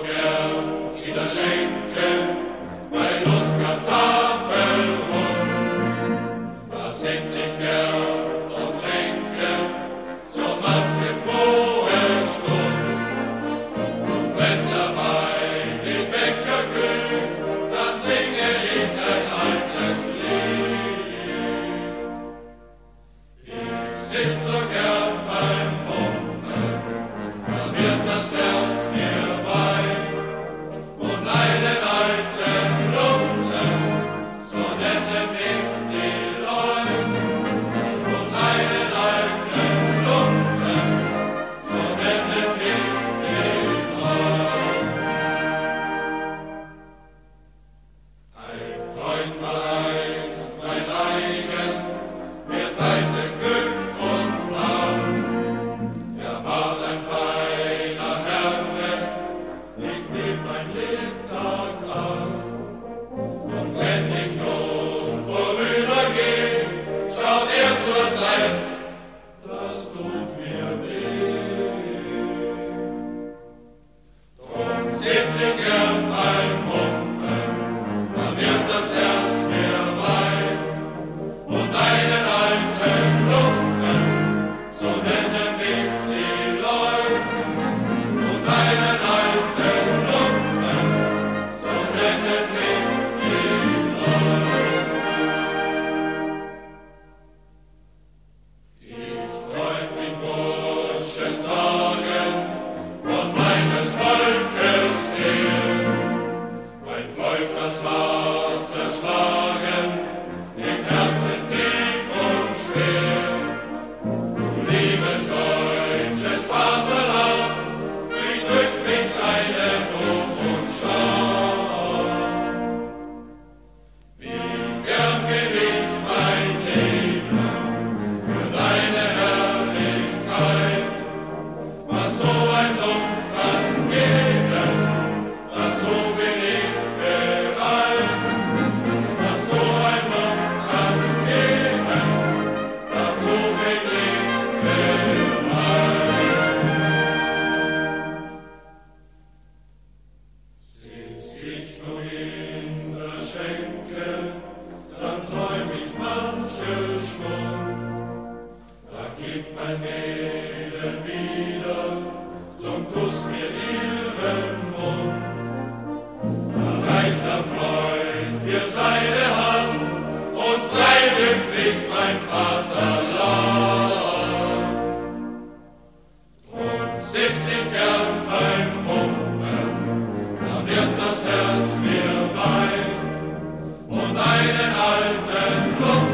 gern in der Schenke bei Nusskartoffeln rund. Da sitz ich gern und trinke so manche frohe Stund. Und wenn dabei den Becher glüht, dann singe ich ein altes Lied. Ich sitz so gern beim Humpen, da wird das Herz mir weit. Und einen alten Lumpen, so nennen mich die Leute. Und einen alten Lumpen, so nennen mich die Leute. Ein Freund war einst mein eigen, wir teilten Glück und Arm. Er war ein feiner Herr, ich blieb mein Lebtag arm. Und wenn ich nun vorübergeh, schaut er zur Seite, das tut mir weh. Drum sitz ich gern beim Humpen, da wird das Herz mir weit. Und einen alten Lumpen, so nennen mich die Leute. Und einen alten Lumpen, so nennen mich die Leute. Ich träumt in Burschentagen von meines Volkes Heer. Mein Volk, das war zerschlagen, im Herzen tief und schwer. Du liebes deutsches Vaterland, wie drückt mich deine Not und Scham. Wie gern geb ich mein Leben für deine Herrlichkeit. Was so ein Lump kann geben, dazu bin ich bereit. Was so ein Lump kann geben, dazu bin ich bereit. Sitz ich nun in der Schenke, dann träum ich manche Stund. Da gibt mein Mädel wieder zum Kuss mir ihren Mund. Da reicht der Freund mir seine Hand und frei nimmt mich mein Vaterland. Drum sitz ich gern beim Humpen, da wird das Herz mir weit. Und einen alten Lumpen,